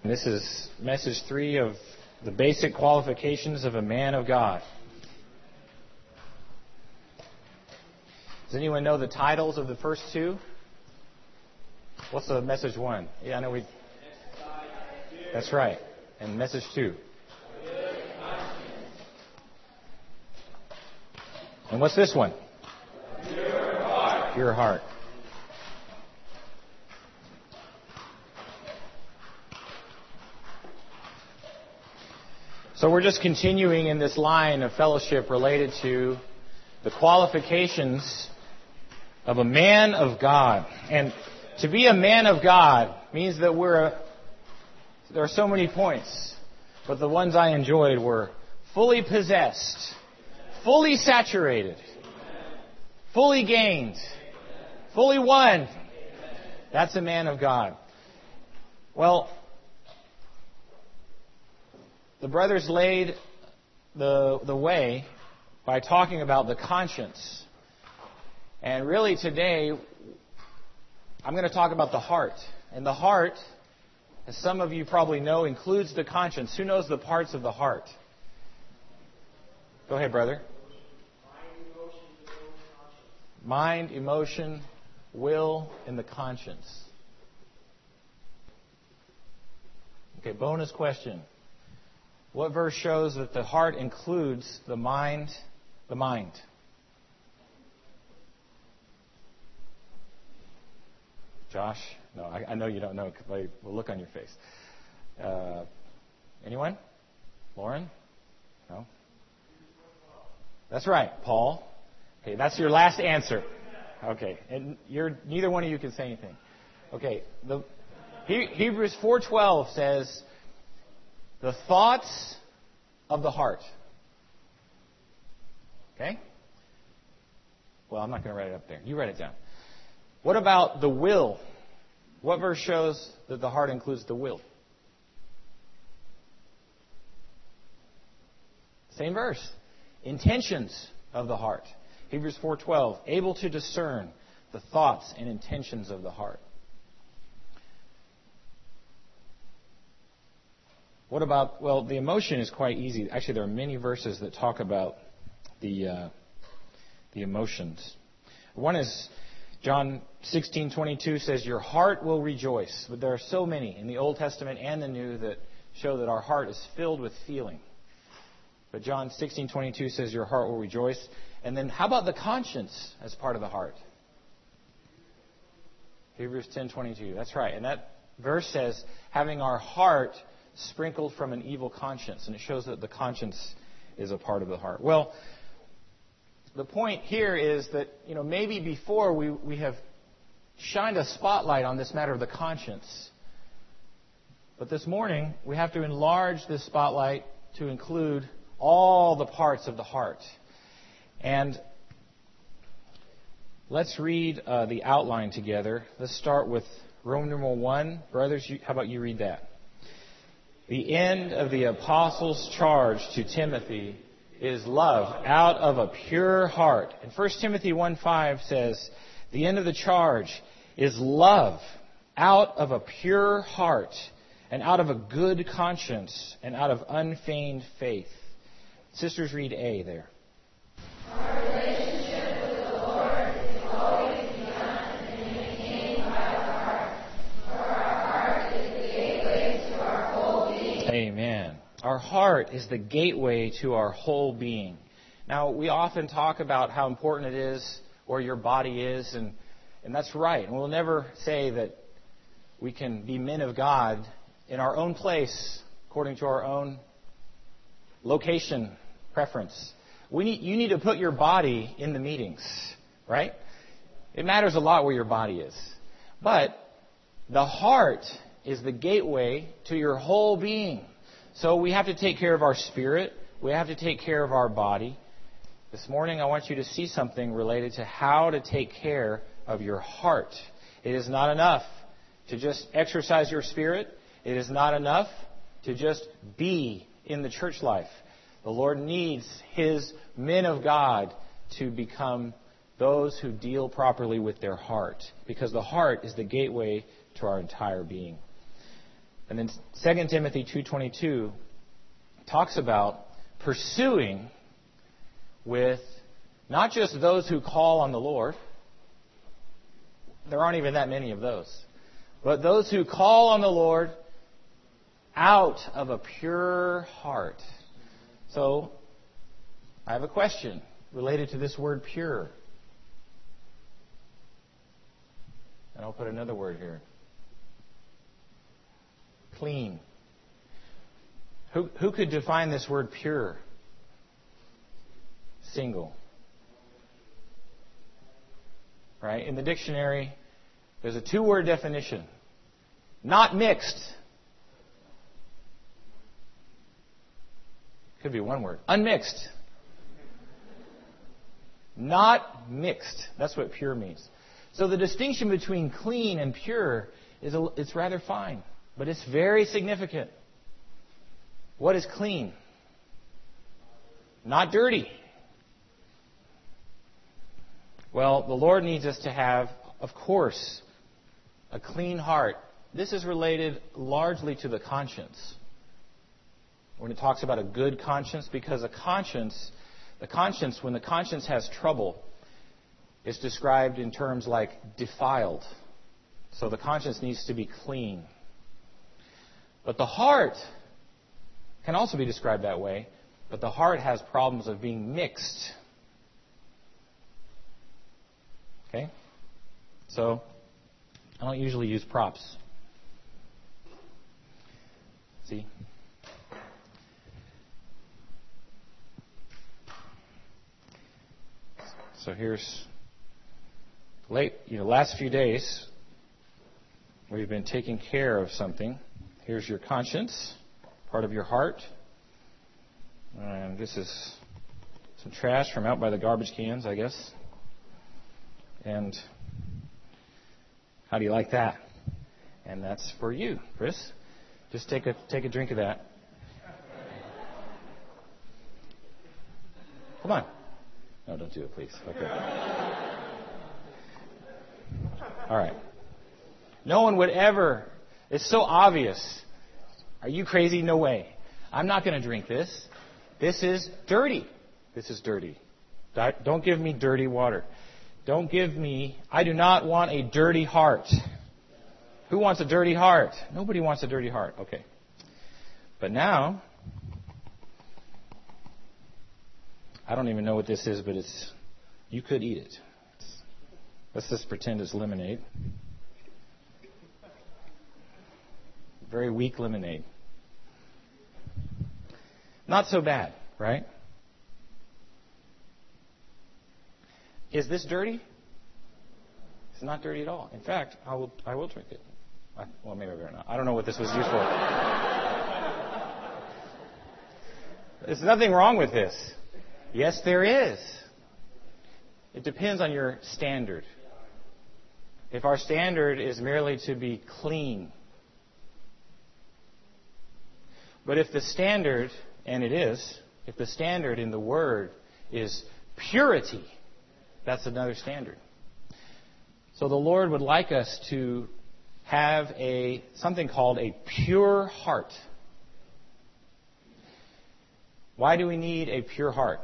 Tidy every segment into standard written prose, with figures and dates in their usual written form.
This is message 3 of the basic qualifications of a man of God. Does anyone know the titles of the first two? What's the message 1? Yeah, I know That's right. And message 2. And what's this one? Pure heart. Pure heart. So we're just continuing in this line of fellowship related to the qualifications of a man of God. And to be a man of God means that there are so many points, but the ones I enjoyed were fully possessed, fully saturated, fully gained, fully won. That's a man of God. Well, the brothers laid the way by talking about the conscience. And really today, I'm going to talk about the heart. And the heart, as some of you probably know, includes the conscience. Who knows the parts of the heart? Go ahead, brother. Mind, emotion, will, and the conscience. Okay, bonus question. What verse shows that the heart includes the mind? The mind. Josh? No, I know you don't know. We'll look on your face. Anyone? Lauren? No? That's right, Paul. Okay, that's your last answer. Okay, and neither one of you can say anything. Okay, Hebrews 4:12 says, the thoughts of the heart. Okay? Well, I'm not going to write it up there. You write it down. What about the will? What verse shows that the heart includes the will? Same verse. Intentions of the heart. Hebrews 4:12. Able to discern the thoughts and intentions of the heart. What about, well, the emotion is quite easy. Actually, there are many verses that talk about the emotions. One is John 16:22 says, your heart will rejoice. But there are so many in the Old Testament and the New that show that our heart is filled with feeling. But John 16:22 says, your heart will rejoice. And then how about the conscience as part of the heart? Hebrews 10:22. That's right. And that verse says, having our heart sprinkled from an evil conscience. And it shows that the conscience is a part of the heart. Well, the point here is that, maybe before we have shined a spotlight on this matter of the conscience. But this morning, we have to enlarge this spotlight to include all the parts of the heart. And let's read the outline together. Let's start with Roman numeral 1. Brothers, how about you read that? The end of the apostles' charge to Timothy is love out of a pure heart. And 1 Timothy 1:5 says, the end of the charge is love out of a pure heart and out of a good conscience and out of unfeigned faith. Sisters, read A there. Our relationship with the Lord is always begun and maintained by our heart, for our heart is the gateway to our whole being. Amen. Our heart is the gateway to our whole being. Now, we often talk about how important it is where your body is, and that's right. And we'll never say that we can be men of God in our own place, according to our own location preference. You need to put your body in the meetings, right? It matters a lot where your body is. But the heart is the gateway to your whole being. So we have to take care of our spirit. We have to take care of our body. This morning I want you to see something related to how to take care of your heart. It is not enough to just exercise your spirit. It is not enough to just be in the church life. The Lord needs His men of God to become those who deal properly with their heart, because the heart is the gateway to our entire being. And then 2 Timothy 2:22 talks about pursuing with not just those who call on the Lord. There aren't even that many of those. But those who call on the Lord out of a pure heart. So, I have a question related to this word pure. And I'll put another word here. Clean. Who could define this word pure? Single. Right? In the dictionary, there's a two-word definition. Not mixed. Could be one word. Unmixed. Not mixed. That's what pure means. So the distinction between clean and pure it's rather fine, but it's very significant. What is clean? Not dirty. Well, the Lord needs us to have, of course, a clean heart. This is related largely to the conscience. When it talks about a good conscience, because when the conscience has trouble, it's described in terms like defiled. So the conscience needs to be clean. But the heart can also be described that way, but the heart has problems of being mixed. Okay? So, I don't usually use props. See? So here's last few days we've been taking care of something. Here's your conscience, part of your heart. And this is some trash from out by the garbage cans, I guess. And how do you like that? And that's for you, Chris. Just take a drink of that. Come on. No, don't do it, please. Okay. All right. No one would ever. It's so obvious. Are you crazy? No way. I'm not going to drink this. This is dirty. This is dirty. Don't give me dirty water. I do not want a dirty heart. Who wants a dirty heart? Nobody wants a dirty heart. Okay. But now, I don't even know what this is, but you could eat it. Let's just pretend it's lemonade. Very weak lemonade. Not so bad, right? Is this dirty? It's not dirty at all. In fact, I will drink it. Well, maybe I better not. I don't know what this was used for. There's nothing wrong with this. Yes, there is. It depends on your standard. If our standard is merely to be clean. But if the standard, and it is, if the standard in the Word is purity, that's another standard. So the Lord would like us to have something called a pure heart. Why do we need a pure heart?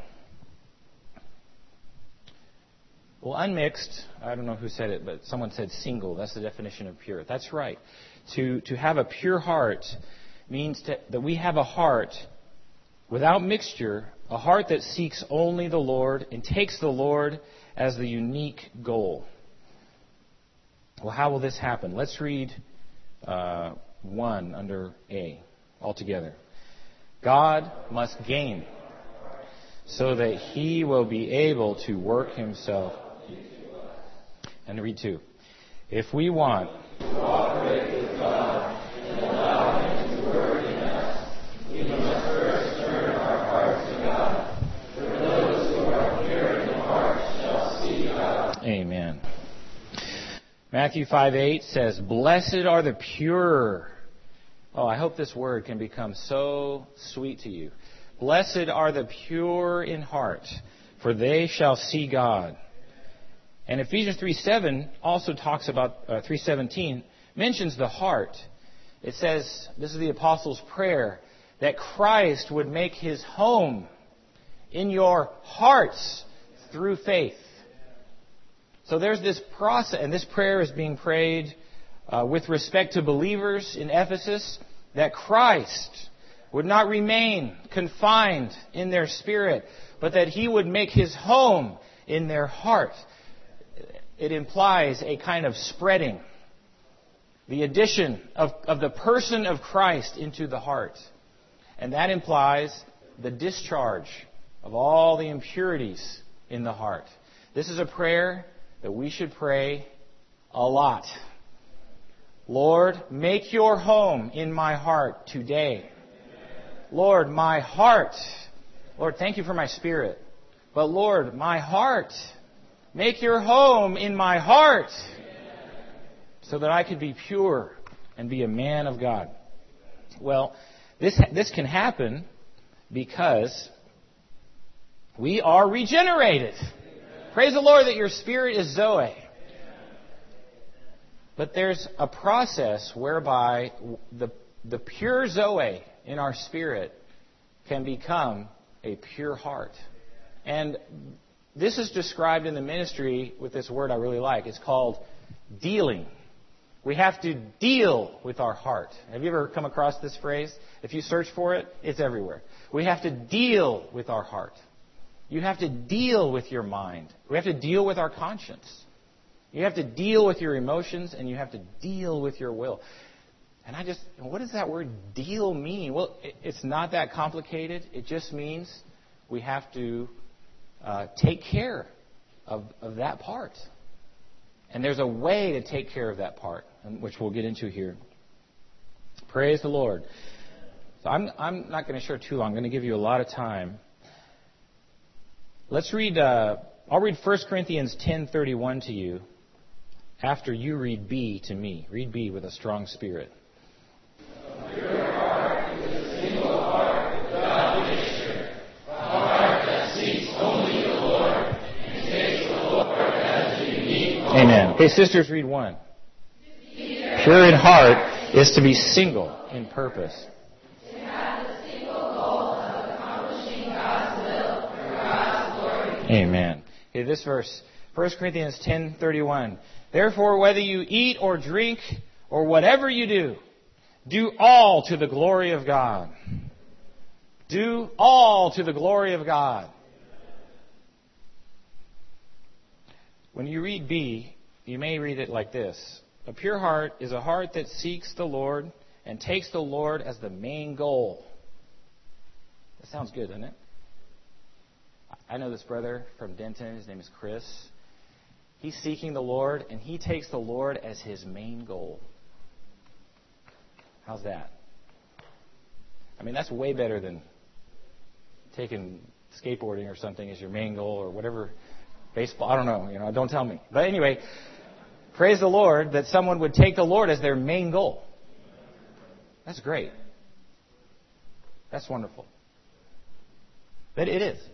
Well, unmixed, I don't know who said it, but someone said single. That's the definition of pure. That's right. To have a pure heart means that we have a heart without mixture, a heart that seeks only the Lord and takes the Lord as the unique goal. Well, how will this happen? Let's read 1 under A altogether. God must gain so that He will be able to work Himself. And read 2. If we want to cooperate with God and allow Him to work in us, we must first turn our hearts to God. For those who are pure in heart shall see God. Amen. Matthew 5:8 says, "Blessed are the pure." Oh, I hope this word can become so sweet to you. Blessed are the pure in heart, for they shall see God. And Ephesians 3:7 also talks about 3:17 mentions the heart. It says, this is the apostles' prayer, that Christ would make his home in your hearts through faith. So there's this process, and this prayer is being prayed with respect to believers in Ephesus, that Christ would not remain confined in their spirit, but that he would make his home in their heart. It implies a kind of spreading, the addition of the person of Christ into the heart. And that implies the discharge of all the impurities in the heart. This is a prayer that we should pray a lot. Lord, make your home in my heart today. Lord, my heart. Lord, thank you for my spirit. But Lord, my heart. Make your home in my heart so that I could be pure and be a man of God. Well, this can happen because we are regenerated. Praise the Lord that your spirit is Zoe. But there's a process whereby the pure Zoe in our spirit can become a pure heart. And this is described in the ministry with this word I really like. It's called dealing. We have to deal with our heart. Have you ever come across this phrase? If you search for it, it's everywhere. We have to deal with our heart. You have to deal with your mind. We have to deal with our conscience. You have to deal with your emotions, and you have to deal with your will. And what does that word deal mean? Well, it's not that complicated. It just means we have to take care of that part. And there's a way to take care of that part, which we'll get into here. Praise the Lord. So I'm not going to share too long. I'm going to give you a lot of time. Let's read. I'll read 1 Corinthians 10:31 to you after you read B to me. Read B with a strong spirit. A pure heart is a single heart without mixture, a heart that seeks only the Lord and takes the Lord as a unique goal. Amen. Okay, sisters, read 1. Pure in heart is to be single in purpose. To have the single goal of accomplishing God's will for God's glory. Amen. Okay, this verse, 1 Corinthians 10:31. Therefore, whether you eat or drink or whatever you do all to the glory of God. Do all to the glory of God. When you read B, you may read it like this. A pure heart is a heart that seeks the Lord and takes the Lord as the main goal. That sounds good, doesn't it? I know this brother from Denton. His name is Chris. He's seeking the Lord, and he takes the Lord as his main goal. How's that? I mean, that's way better than taking skateboarding or something as your main goal or whatever. Baseball, I don't know. Don't tell me. But anyway, praise the Lord that someone would take the Lord as their main goal. That's great. That's wonderful. But it is.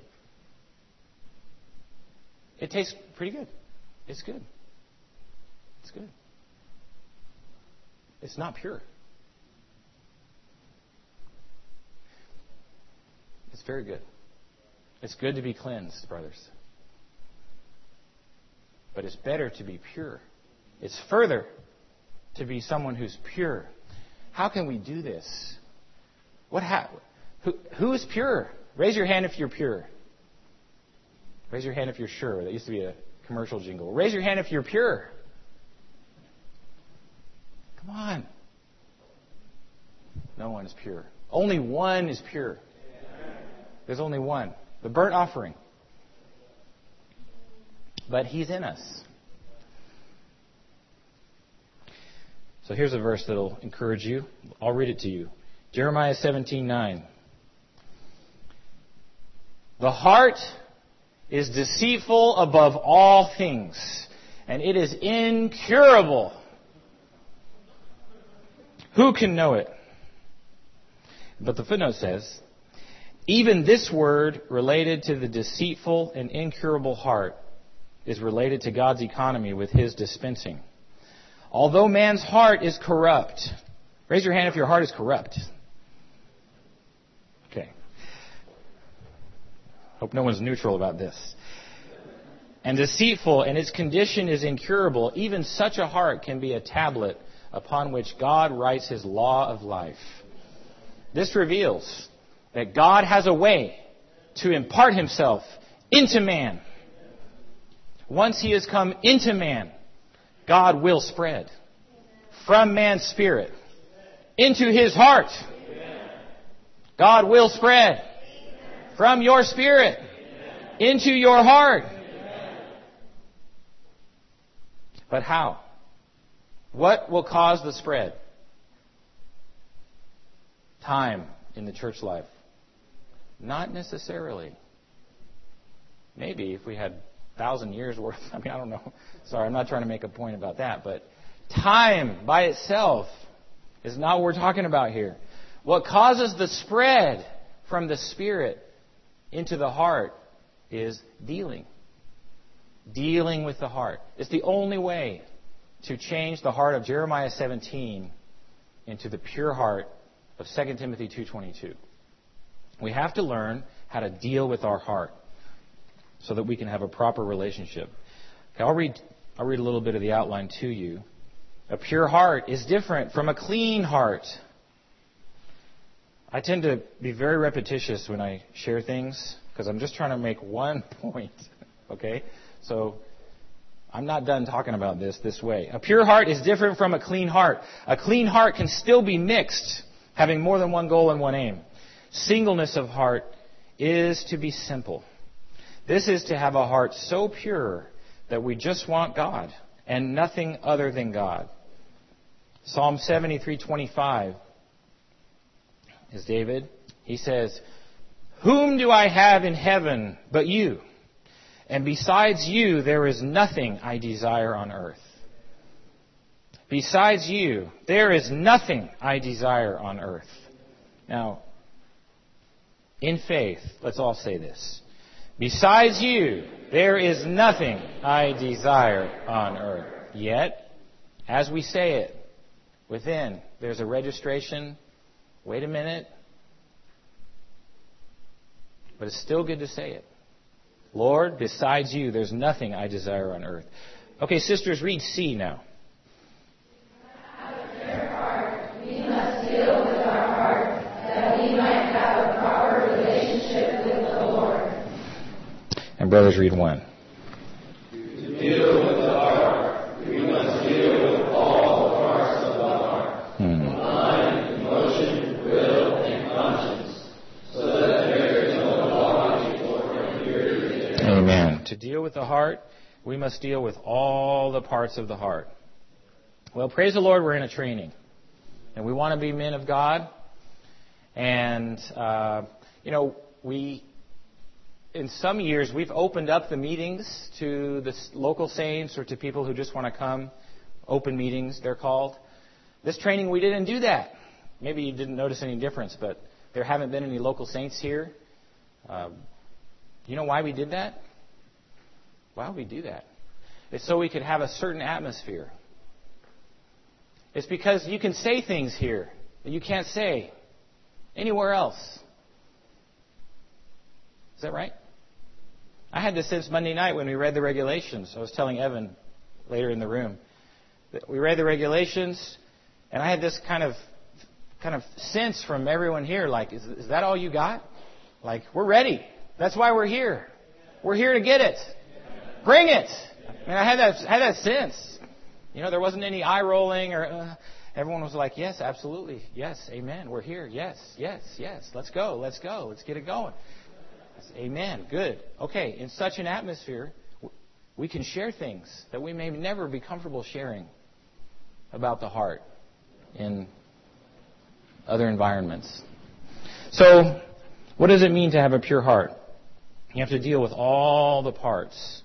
It tastes pretty good. It's good. It's good. It's not pure. It's very good. It's good to be cleansed, brothers. But it's better to be pure. It's further to be someone who's pure. How can we do this? Who is pure? Raise your hand if you're pure. Raise your hand if you're sure. That used to be a commercial jingle. Raise your hand if you're pure. Come on. No one is pure. Only one is pure. There's only one. The burnt offering. But he's in us. So here's a verse that'll encourage you. I'll read it to you. Jeremiah 17:9. The heart is deceitful above all things, and it is incurable. Who can know it? But the footnote says, even this word related to the deceitful and incurable heart is related to God's economy with his dispensing. Although man's heart is corrupt, Raise your hand if your heart is corrupt. Okay. Hope no one's neutral about this. And deceitful, and its condition is incurable. Even such a heart can be a tablet upon which God writes His law of life. This reveals that God has a way to impart Himself into man. Once He has come into man, God will spread from man's spirit into his heart. God will spread from your spirit into your heart. But how? What will cause the spread? Time in the church life. Not necessarily. Maybe if we had 1,000 years worth. I don't know. Sorry, I'm not trying to make a point about that. But time by itself is not what we're talking about here. What causes the spread from the spirit into the heart is dealing. Dealing with the heart. It's the only way to change the heart of Jeremiah 17 into the pure heart of 2 Timothy 2:22. We have to learn how to deal with our heart so that we can have a proper relationship. Okay, I'll read a little bit of the outline to you. A pure heart is different from a clean heart. I tend to be very repetitious when I share things because I'm just trying to make one point. Okay? So I'm not done talking about this way. A pure heart is different from a clean heart. A clean heart can still be mixed, having more than one goal and one aim. Singleness of heart is to be simple. This is to have a heart so pure that we just want God and nothing other than God. Psalm 73:25 is David. He says, "Whom do I have in heaven but you? And besides you, there is nothing I desire on earth." Besides you, there is nothing I desire on earth. Now, in faith, let's all say this. Besides you, there is nothing I desire on earth. Yet, as we say it, within, there's a registration. Wait a minute. But it's still good to say it. Lord, besides you, there's nothing I desire on earth. Okay, sisters, read C now. Out of their heart, we must deal with our heart, that we might have a proper relationship with the Lord. And brothers, read 1. To deal with the heart, we must deal with all the parts of the heart. Mind, emotion, will, and conscience, so that there is no blockage or impurity there. Amen. To deal with the heart, we must deal with all the parts of the heart. Well, praise the Lord, we're in a training. And we want to be men of God. And, in some years, we've opened up the meetings to the local saints or to people who just want to come. Open meetings, they're called. This training, we didn't do that. Maybe you didn't notice any difference, but there haven't been any local saints here. You know why we did that? Why would we do that? It's so we could have a certain atmosphere. It's because you can say things here that you can't say anywhere else. Is that right? I had this since Monday night when we read the regulations. I was telling Evan later in the room that we read the regulations, and I had this kind of sense from everyone here, like, is that all you got? Like, we're ready. That's why we're here. We're here to get it. Bring it. I mean, I had that sense. There wasn't any eye rolling or everyone was like, yes, absolutely. Yes, amen. We're here. Yes, yes, yes. Let's go. Let's go. Let's get it going. Amen. Good. Okay. In such an atmosphere, we can share things that we may never be comfortable sharing about the heart in other environments. So, what does it mean to have a pure heart? You have to deal with all the parts.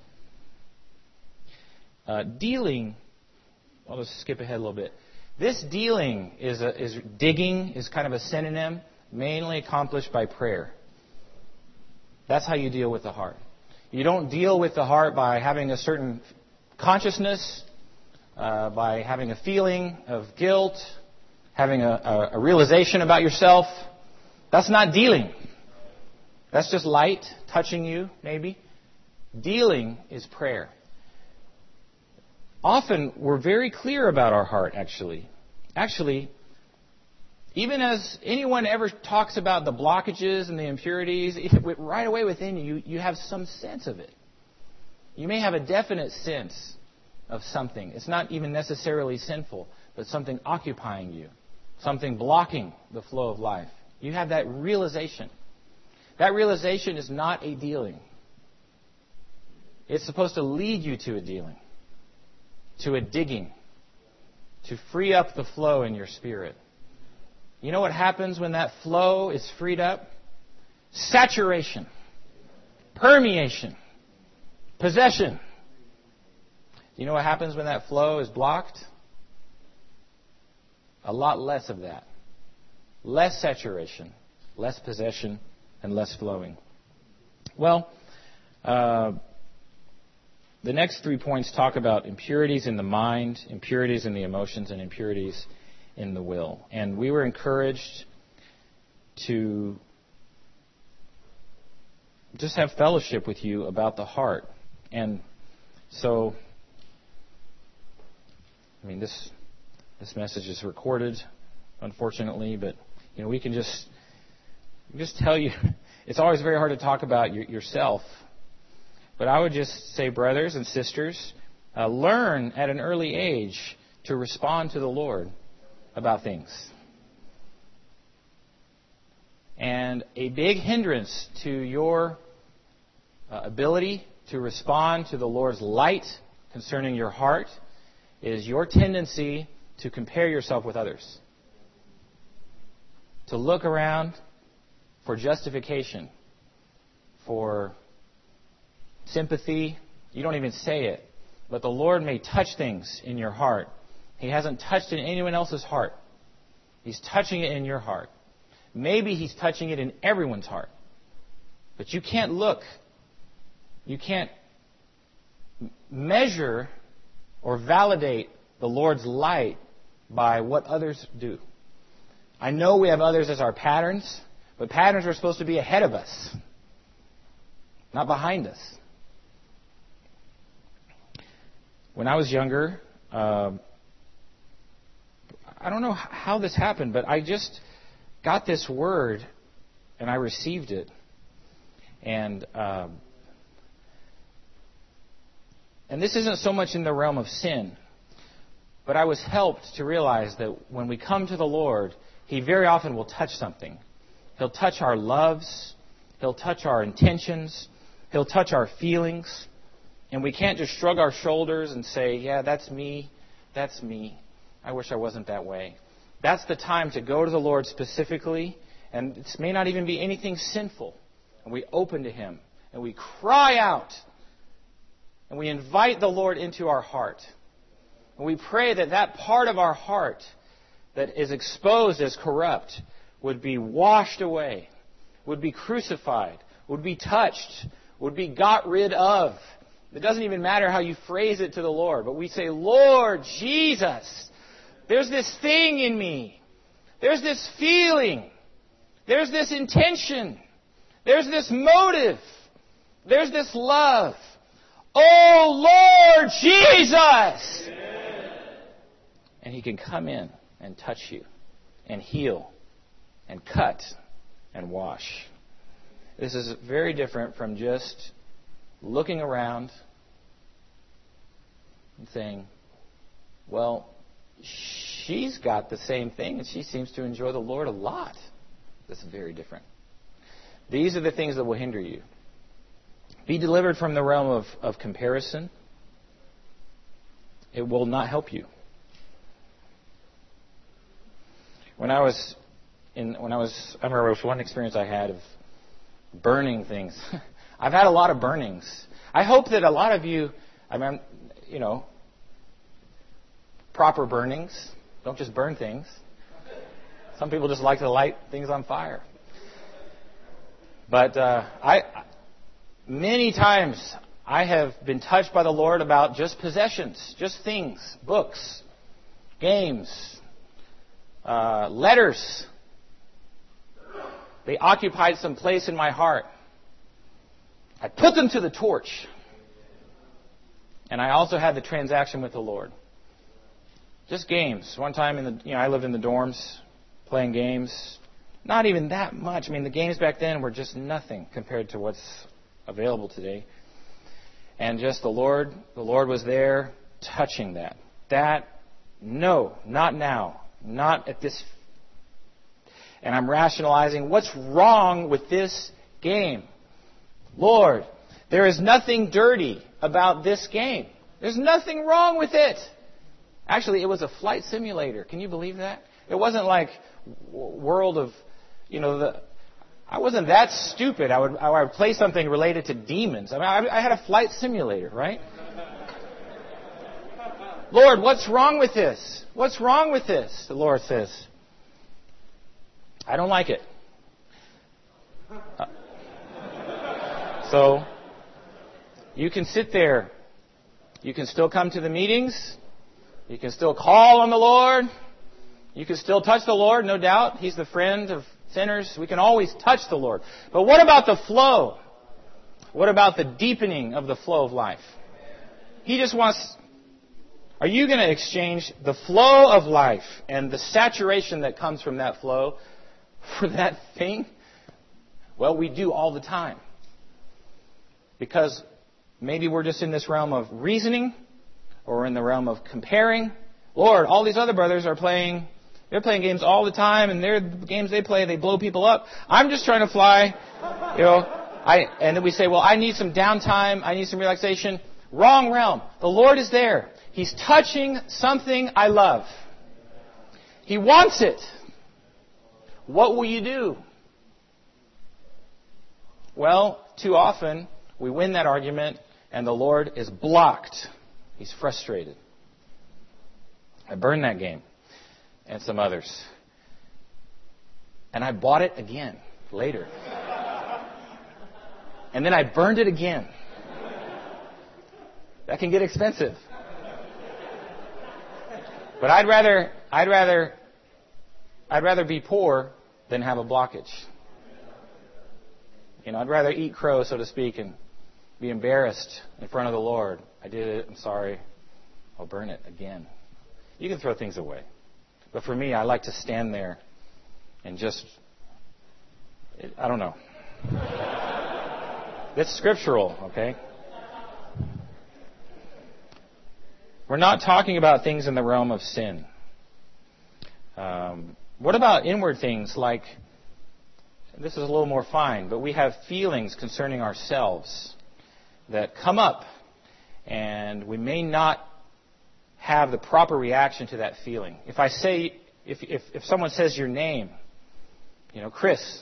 Dealing, I'll just skip ahead a little bit. This dealing digging is kind of a synonym, mainly accomplished by prayer. That's how you deal with the heart. You don't deal with the heart by having a certain consciousness, by having a feeling of guilt, having a realization about yourself. That's not dealing. That's just light touching you, maybe. Dealing is prayer. Often, we're very clear about our heart, actually. Actually, even as anyone ever talks about the blockages and the impurities, right away within you, you have some sense of it. You may have a definite sense of something. It's not even necessarily sinful, but something occupying you, something blocking the flow of life. You have that realization. That realization is not a dealing. It's supposed to lead you to a dealing, to a digging, to free up the flow in your spirit. You know what happens when that flow is freed up? Saturation, permeation, possession. You know what happens when that flow is blocked? A lot less of that. Less saturation, less possession, and less flowing. Well, the next 3 points talk about impurities in the mind, impurities in the emotions, and impurities in the will. And we were encouraged to just have fellowship with you about the heart. And so, I mean, this message is recorded, unfortunately, but we can just tell you. It's always very hard to talk about yourself, but I would just say, brothers and sisters, learn at an early age to respond to the Lord about things. And a big hindrance to your ability to respond to the Lord's light concerning your heart is your tendency to compare yourself with others. To look around for justification, for sympathy. You don't even say it, but the Lord may touch things in your heart. He hasn't touched it in anyone else's heart. He's touching it in your heart. Maybe He's touching it in everyone's heart. But you can't look. You can't measure or validate the Lord's light by what others do. I know we have others as our patterns, but patterns are supposed to be ahead of us, not behind us. When I was younger, I don't know how this happened, but I just got this word and I received it. And this isn't so much in the realm of sin, but I was helped to realize that when we come to the Lord, He very often will touch something. He'll touch our loves. He'll touch our intentions. He'll touch our feelings. And we can't just shrug our shoulders and say, yeah, that's me. That's me. I wish I wasn't that way. That's the time to go to the Lord specifically, and it may not even be anything sinful. And we open to Him, and we cry out, and we invite the Lord into our heart. And we pray that that part of our heart that is exposed as corrupt would be washed away, would be crucified, would be touched, would be got rid of. It doesn't even matter how you phrase it to the Lord, but we say, Lord Jesus, there's this thing in me. There's this feeling. There's this intention. There's this motive. There's this love. Oh, Lord Jesus! And He can come in and touch you and heal and cut and wash. This is very different from just looking around and saying, well, she's got the same thing and she seems to enjoy the Lord a lot. That's very different. These are the things that will hinder you. Be delivered from the realm of comparison. It will not help you. I remember there was one experience I had of burning things. I've had a lot of burnings. I hope that a lot of you, proper burnings. Don't just burn things. Some people just like to light things on fire. But many times I have been touched by the Lord about just possessions, just things, books, games, Letters. They occupied some place in my heart. I put them to the torch. And I also had the transaction with the Lord. Just games. One time I lived in the dorms playing games. Not even that much. I mean, the games back then were just nothing compared to what's available today. And just the Lord was there touching that. No, not now. Not at this. And I'm rationalizing, what's wrong with this game? Lord, there is nothing dirty about this game. There's nothing wrong with it. Actually, it was a flight simulator. Can you believe that? It wasn't like World of, I wasn't that stupid. I would play something related to demons. I mean, I had a flight simulator, right? Lord, what's wrong with this? What's wrong with this? The Lord says, I don't like it. So, you can sit there. You can still come to the meetings. You can still call on the Lord. You can still touch the Lord, no doubt. He's the friend of sinners. We can always touch the Lord. But what about the flow? What about the deepening of the flow of life? He just wants... Are you going to exchange the flow of life and the saturation that comes from that flow for that thing? Well, we do all the time. Because maybe we're just in this realm of reasoning or in the realm of comparing. Lord, all these other brothers are playing... They're playing games all the time, and the games they play, they blow people up. I'm just trying to fly, and then we say, well, I need some downtime. I need some relaxation. Wrong realm. The Lord is there. He's touching something I love. He wants it. What will you do? Well, too often, we win that argument, and the Lord is blocked. He's frustrated. I burned that game. And some others. And I bought it again later. And then I burned it again. That can get expensive. But I'd rather be poor than have a blockage. I'd rather eat crow, so to speak, and be embarrassed in front of the Lord. I did it. I'm sorry. I'll burn it again. You can throw things away. But for me, I like to stand there and just, I don't know. It's scriptural, okay? We're not talking about things in the realm of sin. What about inward things like, this is a little more fine, but we have feelings concerning ourselves that come up, and we may not have the proper reaction to that feeling. If I say, if someone says your name, Chris,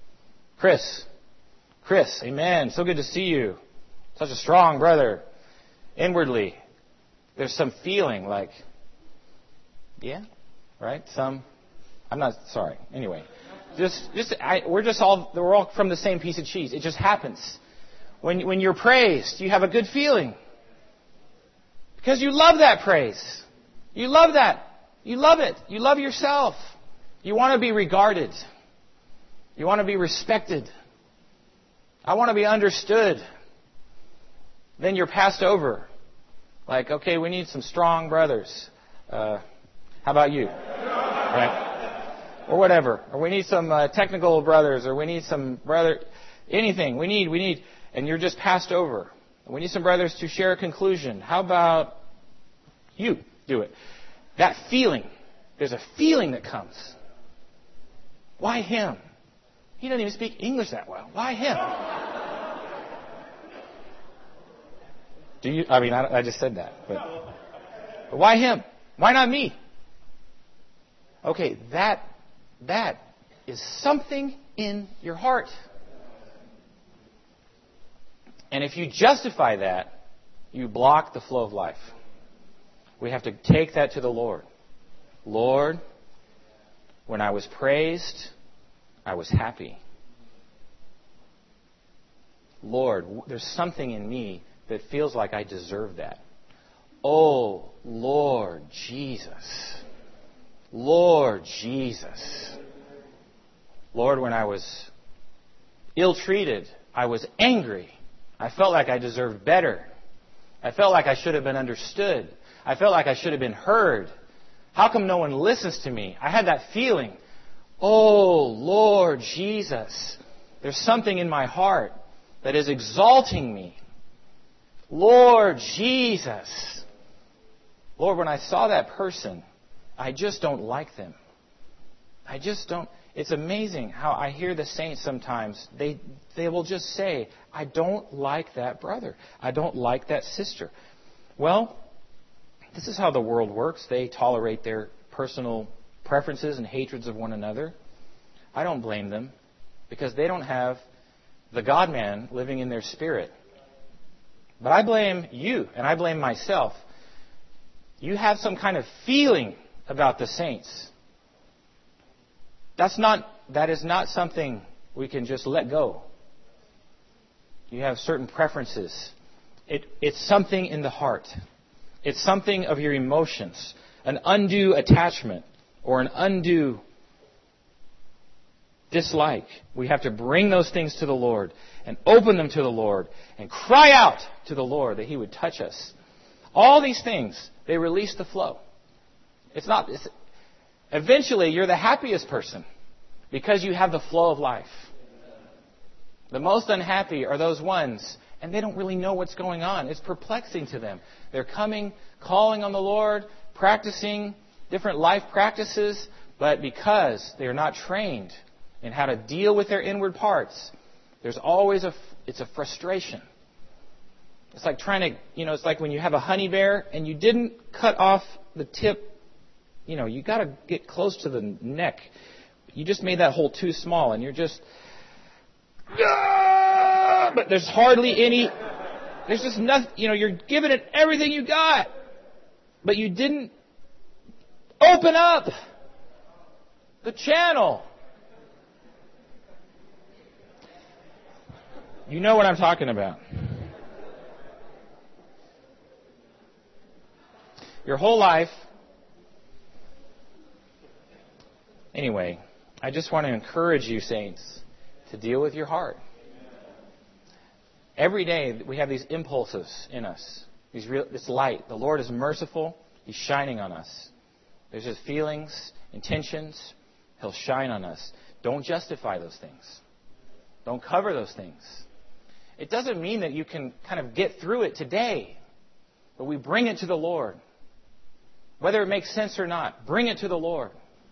amen, so good to see you, such a strong brother. Inwardly, there's some feeling like, yeah, right? I'm not sorry. Anyway, we're all from the same piece of cheese. It just happens. When you're praised, you have a good feeling. Because you love that praise. You love that. You love it. You love yourself. You want to be regarded. You want to be respected. I want to be understood. Then you're passed over. Like, okay, we need some strong brothers. How about you? Right? Or whatever. Or we need some technical brothers. Or we need some anything. We need. And you're just passed over. We need some brothers to share a conclusion. How about you do it? That feeling. There's a feeling that comes. Why him? He doesn't even speak English that well. Why him? I just said that. But why him? Why not me? Okay, that is something in your heart. And if you justify that, you block the flow of life. We have to take that to the Lord. Lord, when I was praised, I was happy. Lord, there's something in me that feels like I deserve that. Oh, Lord Jesus. Lord Jesus. Lord, when I was ill-treated, I was angry. I felt like I deserved better. I felt like I should have been understood. I felt like I should have been heard. How come no one listens to me? I had that feeling. Oh, Lord Jesus, there's something in my heart that is exalting me. Lord Jesus. Lord, when I saw that person, I just don't like them. I just don't. It's amazing how I hear the saints sometimes. They will just say, I don't like that brother. I don't like that sister. Well, this is how the world works. They tolerate their personal preferences and hatreds of one another. I don't blame them because they don't have the God-man living in their spirit. But I blame you and I blame myself. You have some kind of feeling about the saints. That is not something we can just let go. You have certain preferences. It's something in the heart. It's something of your emotions. An undue attachment or an undue dislike. We have to bring those things to the Lord and open them to the Lord and cry out to the Lord that He would touch us. All these things, they release the flow. Eventually, you're the happiest person because you have the flow of life. The most unhappy are those ones, and they don't really know what's going on. It's perplexing to them. They're coming, calling on the Lord, practicing different life practices, but because they are not trained in how to deal with their inward parts, there's always it's a frustration. It's like it's like when you have a honey bear and you didn't cut off the tip. You got to get close to the neck. You just made that hole too small, and you're just, but there's hardly any, there's just nothing, you're giving it everything you got, but you didn't open up the channel. You know what I'm talking about. Your whole life. Anyway, I just want to encourage you, saints, to deal with your heart. Every day we have these impulses in us. This light. The Lord is merciful. He's shining on us. There's His feelings, intentions. He'll shine on us. Don't justify those things. Don't cover those things. It doesn't mean that you can kind of get through it today. But we bring it to the Lord. Whether it makes sense or not, bring it to the Lord.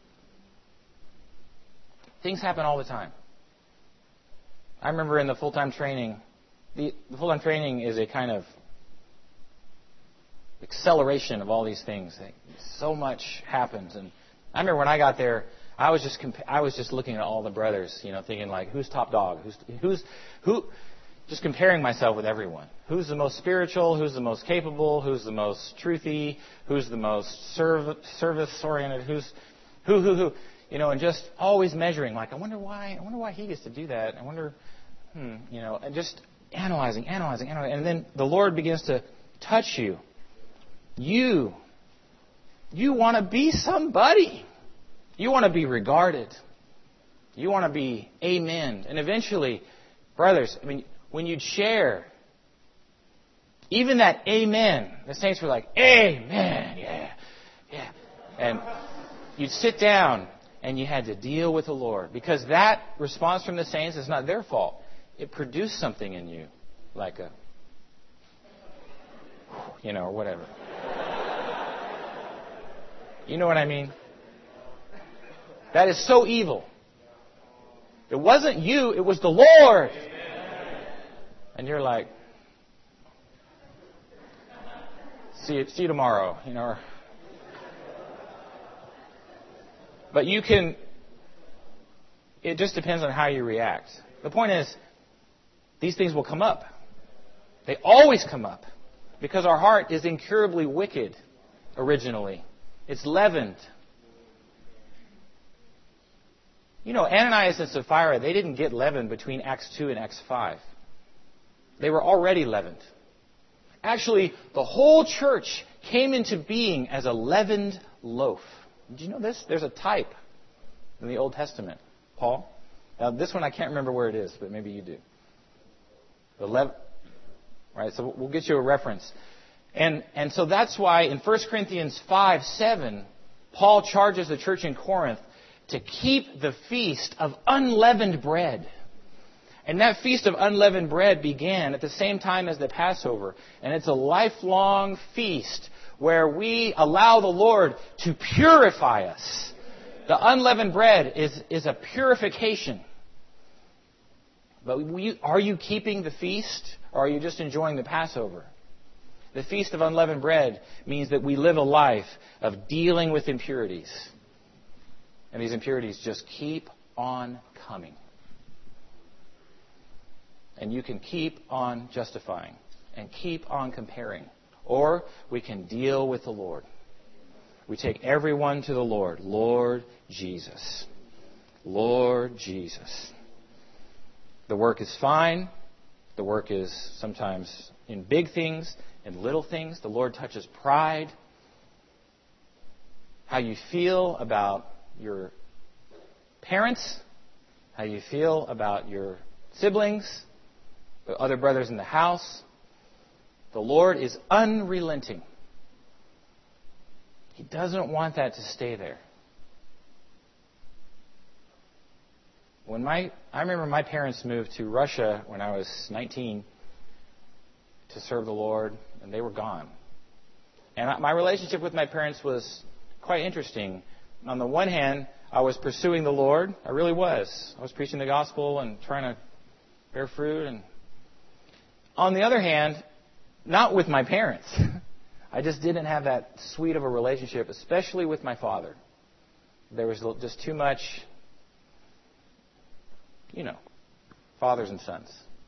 Things happen all the time. I remember in the full-time training, the full-time training is a kind of acceleration of all these things. So much happens. And I remember when I got there, I was just looking at all the brothers, thinking like, who's top dog? Who? Just comparing myself with everyone. Who's the most spiritual? Who's the most capable? Who's the most truthy? Who's the most service-oriented? Who? And just always measuring. Like, I wonder why he gets to do that. I wonder, and just analyzing. And then the Lord begins to touch you. You want to be somebody. You want to be regarded. You want to be amen. And eventually, brothers, when you'd share, even that amen, the saints were like, amen, yeah. And you'd sit down and you had to deal with the Lord. Because that response from the saints is not their fault. It produced something in you, like or whatever. You know what I mean? That is so evil. It wasn't you, it was the Lord. And you're like, see you tomorrow, But it just depends on how you react. The point is, these things will come up. They always come up. Because our heart is incurably wicked originally. It's leavened. Ananias and Sapphira, they didn't get leavened between Acts 2 and Acts 5. They were already leavened. Actually, the whole church came into being as a leavened loaf. Did you know this? There's a type in the Old Testament, Paul. Now, this one I can't remember where it is, but maybe you do. Right, so we'll get you a reference. And so that's why in 1 Corinthians 5:7, Paul charges the church in Corinth to keep the feast of unleavened bread. And that feast of unleavened bread began at the same time as the Passover. And it's a lifelong feast where we allow the Lord to purify us. The unleavened bread is a purification. But are you keeping the feast, or are you just enjoying the Passover? The Feast of Unleavened Bread means that we live a life of dealing with impurities. And these impurities just keep on coming. And you can keep on justifying and keep on comparing. Or we can deal with the Lord. We take everyone to the Lord. Lord Jesus. Lord Jesus. The work is fine. The work is sometimes in big things and little things. The Lord touches pride. How you feel about your parents. How you feel about your siblings. The other brothers in the house. The Lord is unrelenting. He doesn't want that to stay there. I remember my parents moved to Russia when I was 19 to serve the Lord, and they were gone. And my relationship with my parents was quite interesting. On the one hand, I was pursuing the Lord. I really was. I was preaching the gospel and trying to bear fruit. And on the other hand, not with my parents. I just didn't have that sweet of a relationship, especially with my father. There was just too much, fathers and sons.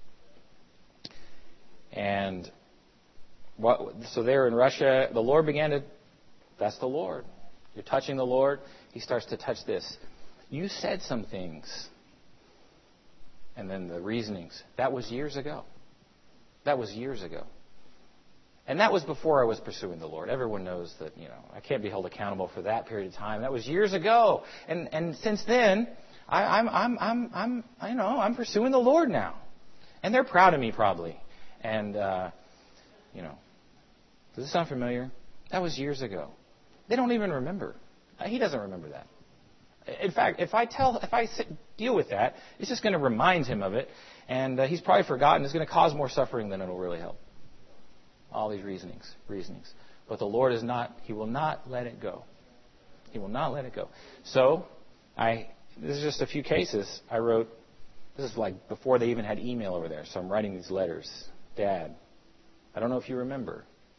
And so there in Russia, the Lord began to, that's the Lord. You're touching the Lord. He starts to touch this. You said some things. And then the reasonings. That was years ago. That was years ago. And that was before I was pursuing the Lord. Everyone knows that, I can't be held accountable for that period of time. That was years ago. And since then, I'm pursuing the Lord now. And they're proud of me probably. And, does this sound familiar? That was years ago. They don't even remember. He doesn't remember that. In fact, if I deal with that, it's just going to remind him of it. And he's probably forgotten. It's going to cause more suffering than it will really help. All these reasonings. But the Lord He will not let it go. He will not let it go. So, this is just a few cases I wrote. This is like before they even had email over there. So I'm writing these letters. Dad, I don't know if you remember.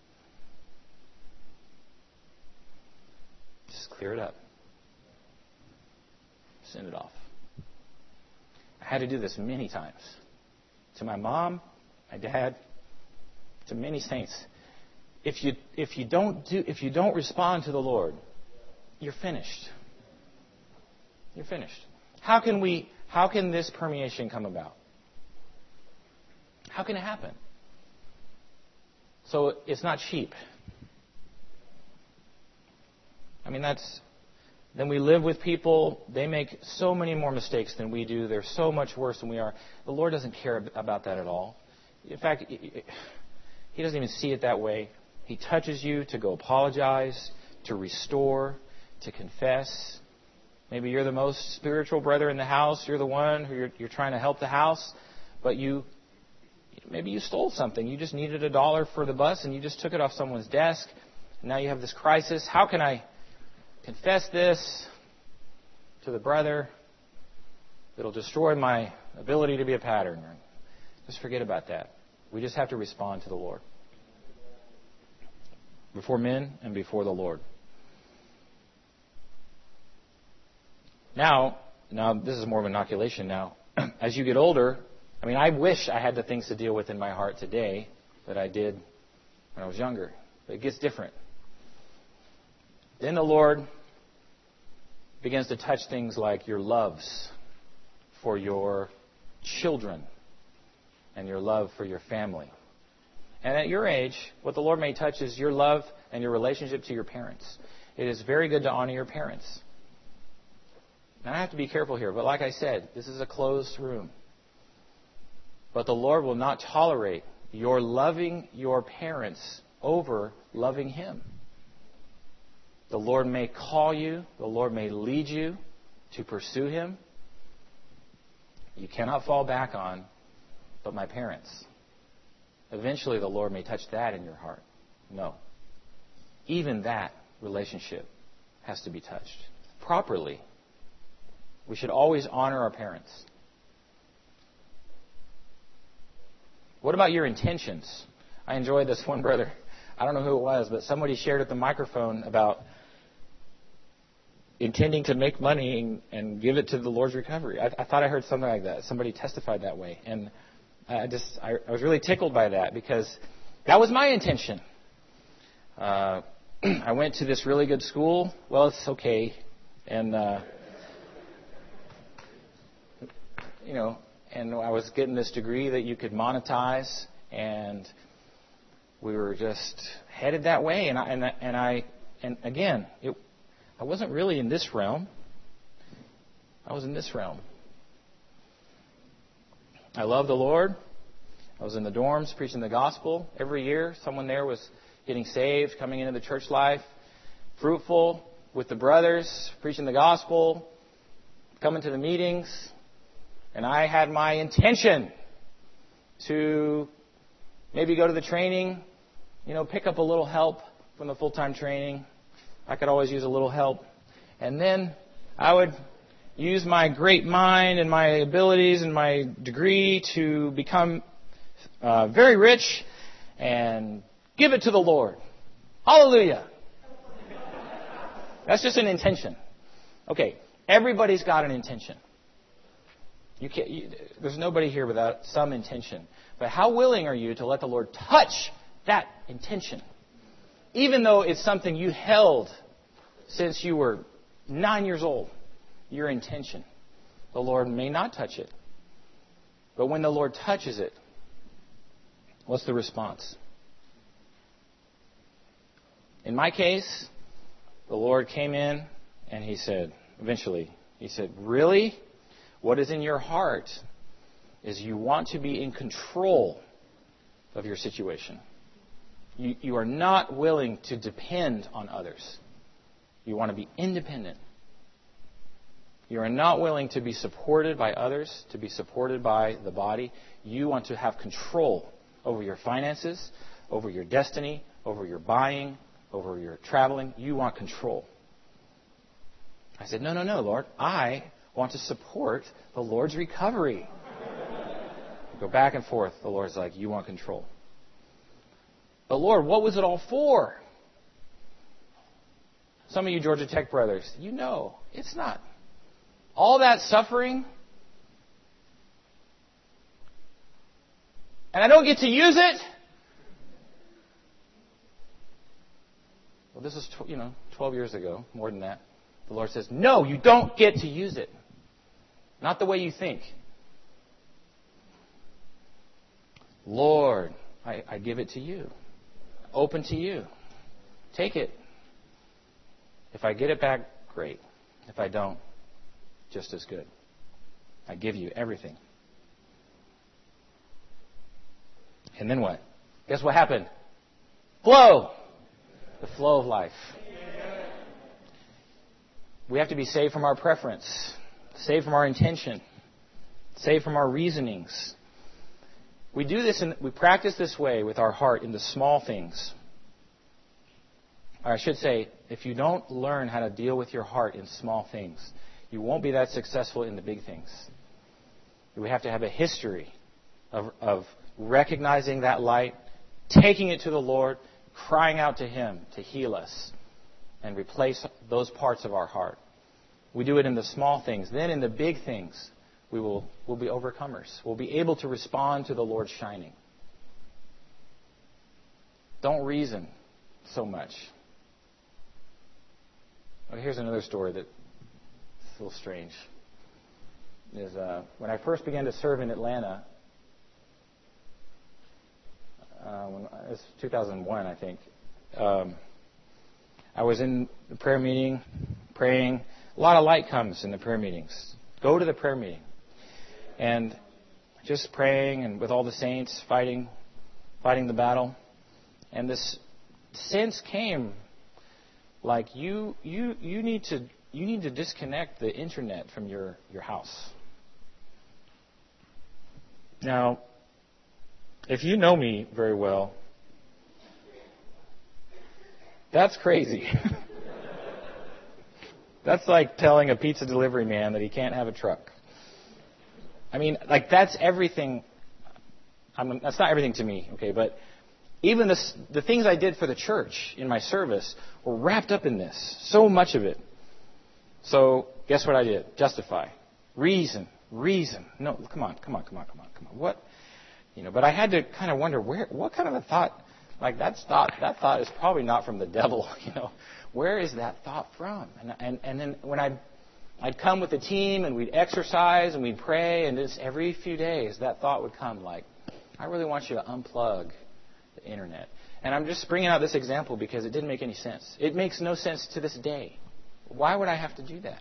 Just clear it up. Send it off. I had to do this many times. To my mom, my dad, to many saints. If you don't respond to the Lord, you're finished. You're finished. How can this permeation come about? How can it happen? So it's not cheap. Then we live with people. They make so many more mistakes than we do. They're so much worse than we are. The Lord doesn't care about that at all. In fact, He doesn't even see it that way. He touches you to go apologize, to restore, to confess. Maybe you're the most spiritual brother in the house. You're the one who you're trying to help the house. But maybe you stole something. You just needed $1 for the bus and you just took it off someone's desk. And now you have this crisis. How can I confess this to the brother? It'll destroy my ability to be a pattern. Just forget about that. We just have to respond to the Lord. Before men and before the Lord. Now this is more of an inoculation now. As you get older, I wish I had the things to deal with in my heart today that I did when I was younger. But it gets different. Then the Lord begins to touch things like your loves for your children and your love for your family. And at your age, what the Lord may touch is your love and your relationship to your parents. it is very good to honor your parents. And I have to be careful here, but like I said, this is a closed room. But the Lord will not tolerate your loving your parents over loving Him. The Lord may call you, the Lord may lead you to pursue Him. You cannot fall back on, but my parents. Eventually the Lord may touch that in your heart. No. Even that relationship has to be touched properly. We should always honor our parents. What about your intentions? I enjoyed this one brother. I don't know who it was, but somebody shared at the microphone about intending to make money and give it to the Lord's recovery. I thought I heard something like that. Somebody testified that way. And I was really tickled by that because that was my intention. I went to this really good school. Well, it's okay. And, and I was getting this degree that you could monetize. And we were just headed that way. And again, I wasn't really in this realm. I was in this realm. I love the Lord. I was in the dorms preaching the gospel. Every year, someone there was getting saved, coming into the church life, fruitful with the brothers, preaching the gospel, coming to the meetings. And I had my intention to maybe go to the training, pick up a little help from the full-time training. I could always use a little help. And then I would use my great mind and my abilities and my degree to become very rich and give it to the Lord. Hallelujah. That's just an intention. Okay, everybody's got an intention. There's nobody here without some intention. But how willing are you to let the Lord touch that intention? Even though it's something you held since you were 9 years old, your intention. The Lord may not touch it. But when the Lord touches it, what's the response? In my case, the Lord came in and He said, really? What is in your heart is you want to be in control of your situation. You are not willing to depend on others. You want to be independent. You are not willing to be supported by others, to be supported by the body. You want to have control over your finances, over your destiny, over your buying, over your traveling. You want control. I said, no, Lord. I want to support the Lord's recovery. Go back and forth. The Lord's like, you want control. But Lord, what was it all for? Some of you Georgia Tech brothers, it's not. All that suffering, and I don't get to use it? Well, this is, 12 years ago, more than that. The Lord says, no, you don't get to use it. Not the way you think. Lord, I give it to you. Open to you. Take it. If I get it back, great. If I don't, just as good. I give you everything. And then what? Guess what happened? Flow. The flow of life. We have to be saved from our preference, saved from our intention, saved from our reasonings. We do this and we practice this way with our heart in the small things. Or I should say, if you don't learn how to deal with your heart in small things, you won't be that successful in the big things. We have to have a history of recognizing that light, taking it to the Lord, crying out to Him to heal us and replace those parts of our heart. We do it in the small things. Then in the big things, we'll be overcomers. We'll be able to respond to the Lord's shining. Don't reason so much. Well, here's another story that's a little strange. When I first began to serve in Atlanta, it was 2001, I think. I was in the prayer meeting, praying. A lot of light comes in the prayer meetings. Go to the prayer meeting. And just praying and with all the saints fighting the battle. And this sense came like you need to disconnect the internet from your house. Now, if you know me very well, that's crazy. That's like telling a pizza delivery man that he can't have a truck. I mean, like that's everything. That's not everything to me, okay? But even the things I did for the church in my service were wrapped up in this. So much of it. So guess what I did? Justify. Reason. No, come on. What? But I had to kind of wonder what kind of a thought, like that thought is probably not from the devil, Where is that thought from? And then when I'd come with the team and we'd exercise and we'd pray, and just every few days that thought would come like, I really want you to unplug the internet. And I'm just bringing out this example because it didn't make any sense. It makes no sense to this day. Why would I have to do that?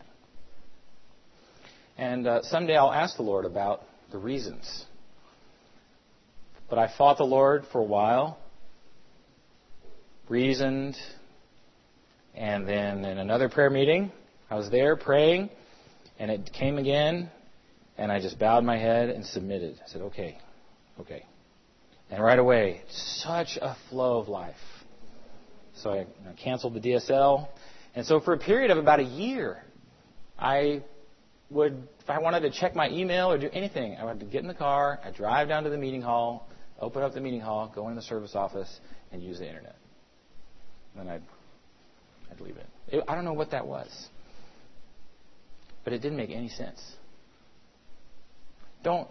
And someday I'll ask the Lord about the reasons. But I fought the Lord for a while, reasoned, and then in another prayer meeting, I was there praying, and it came again, and I just bowed my head and submitted. I said, okay. And right away, such a flow of life. So I canceled the DSL. And so for a period of about a year, if I wanted to check my email or do anything, I would get in the car, I'd drive down to the meeting hall, open up the meeting hall, go in the service office, and use the internet. And then I'd leave it. I don't know what that was. But it didn't make any sense. Don't.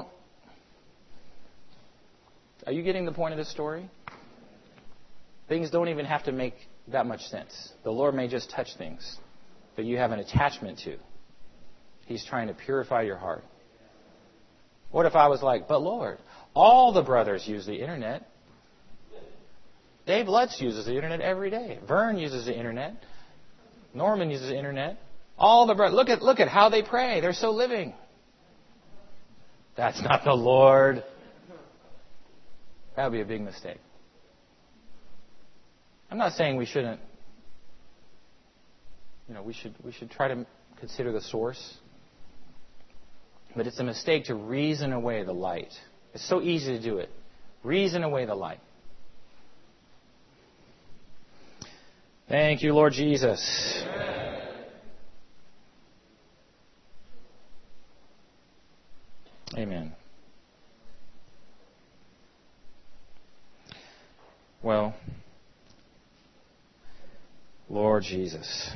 Are you getting the point of this story? Things don't even have to make that much sense. The Lord may just touch things that you have an attachment to. He's trying to purify your heart. What if I was like, but Lord, all the brothers use the internet. Dave Lutz uses the internet every day. Vern uses the internet. Norman uses the internet. All the brothers, look at how they pray. They're so living. That's not the Lord. That would be a big mistake. I'm not saying we shouldn't. We should try to consider the source. But it's a mistake to reason away the light. It's so easy to do it. Reason away the light. Thank you, Lord Jesus. Amen. Well, Lord Jesus.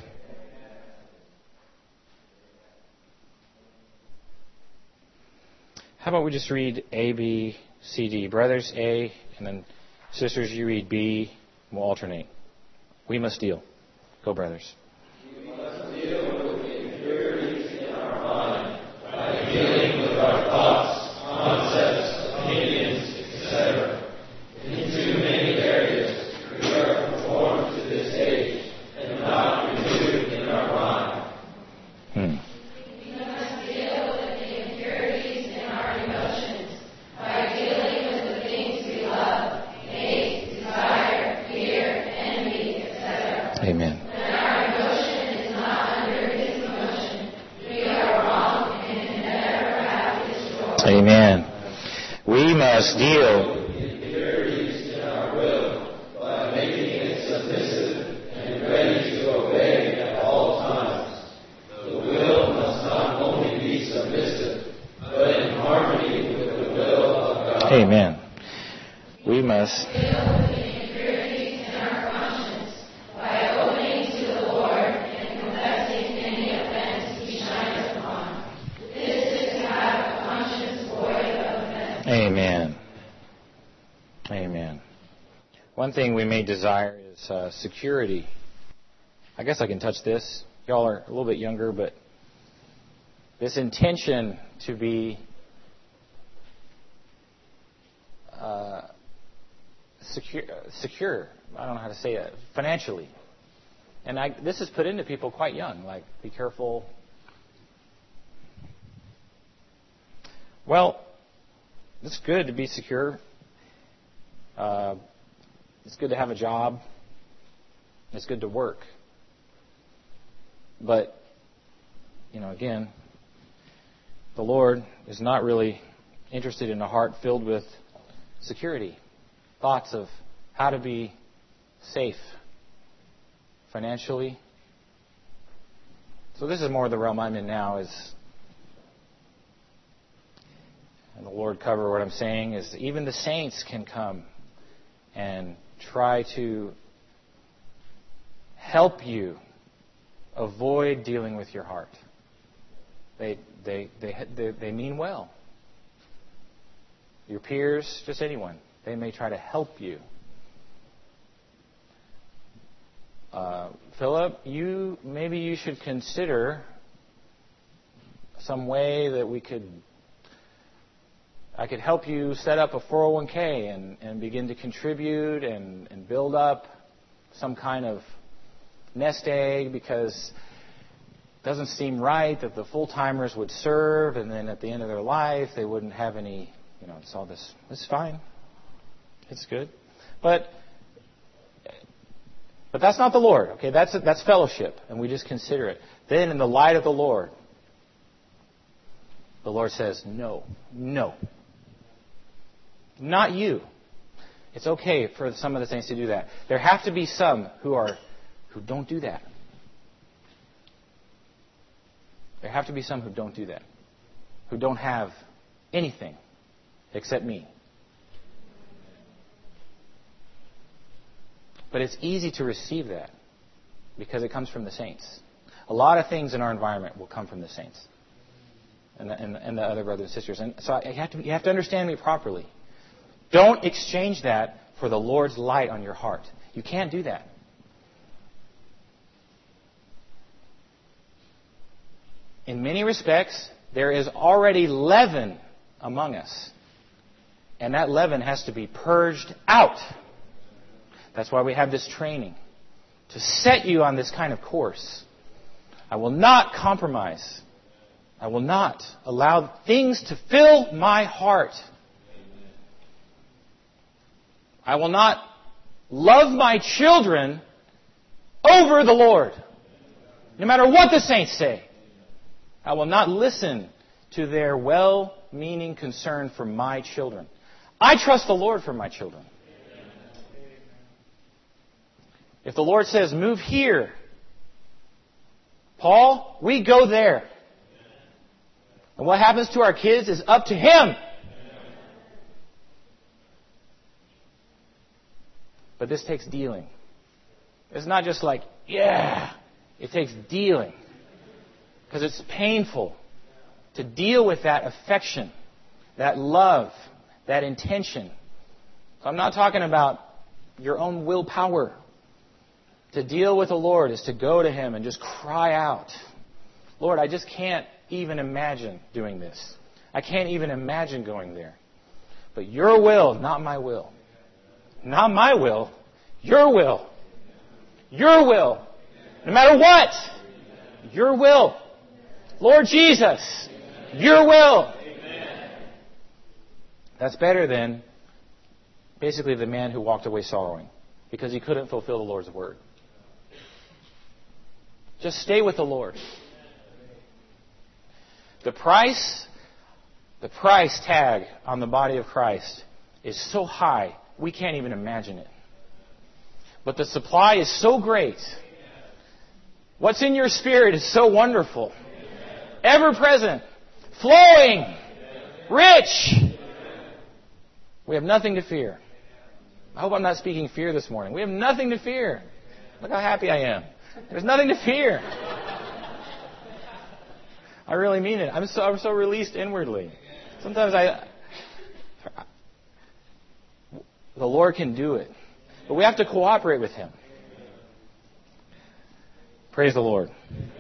How about we just read A, B, C, D. Brothers, A, and then sisters, you read B. We'll alternate. We must deal. Go, brothers. We must deal with the impurities in our mind by dealing with our thoughts, concepts, opinions, etc. In too many areas, we are conformed to this age and not renewed in our mind. We must deal with the impurities in our emotions by dealing with the things we love, hate, desire, fear, envy, etc. Amen. When our emotion is not under His emotion, we are wrong and can never have His joy. Amen. We must deal. With the impurities in our will by making it submissive and ready to obey at all times. The will must not only be submissive, but in harmony with the will of God. Amen. We must. Deal with the impurities in our conscience by opening to the Lord and confessing any offense He shines upon. This is to have a conscience void of offense. Amen. Amen. One thing we may desire is security. I guess I can touch this. Y'all are a little bit younger, but this intention to be secure. I don't know how to say it. Financially. And this is put into people quite young, like, be careful. Well, it's good to be secure. It's good to have a job. It's good to work. But, again, the Lord is not really interested in a heart filled with security, thoughts of how to be safe financially. So this is more the realm I'm in now, and the Lord cover what I'm saying, is even the saints can come and try to help you avoid dealing with your heart. They mean well. Your peers, just anyone, they may try to help you. Philip, maybe you should consider some way that I could help you set up a 401k and begin to contribute and build up some kind of nest egg, because it doesn't seem right that the full-timers would serve and then at the end of their life they wouldn't have any, it's all this. It's fine. It's good. But that's not the Lord, okay? That's fellowship, and we just consider it. Then in the light of the Lord says, no. Not you. It's okay for some of the saints to do that. There have to be some who don't do that. There have to be some who don't do that. Who don't have anything except me. But it's easy to receive that because it comes from the saints. A lot of things in our environment will come from the saints and the other brothers and sisters. And so you have to understand me properly. Don't exchange that for the Lord's light on your heart. You can't do that. In many respects, there is already leaven among us. And that leaven has to be purged out. That's why we have this training, to set you on this kind of course. I will not compromise. I will not allow things to fill my heart. I will not love my children over the Lord, no matter what the saints say. I will not listen to their well-meaning concern for my children. I trust the Lord for my children. If the Lord says, move here, Paul, we go there. And what happens to our kids is up to Him. But this takes dealing. It's not just like, yeah. It takes dealing. Because it's painful to deal with that affection, that love, that intention. So I'm not talking about your own willpower. To deal with the Lord is to go to Him and just cry out, Lord, I just can't even imagine doing this. I can't even imagine going there. But your will, not my will. Not my will, your will. Your will. No matter what, your will. Lord Jesus, your will. That's better than basically the man who walked away sorrowing because he couldn't fulfill the Lord's word. Just stay with the Lord. The price tag on the body of Christ is so high, we can't even imagine it. But the supply is so great. What's in your spirit is so wonderful. Ever present. Flowing. Rich. We have nothing to fear. I hope I'm not speaking fear this morning. We have nothing to fear. Look how happy I am. There's nothing to fear. I really mean it. I'm so released inwardly. Sometimes the Lord can do it. But we have to cooperate with Him. Praise the Lord.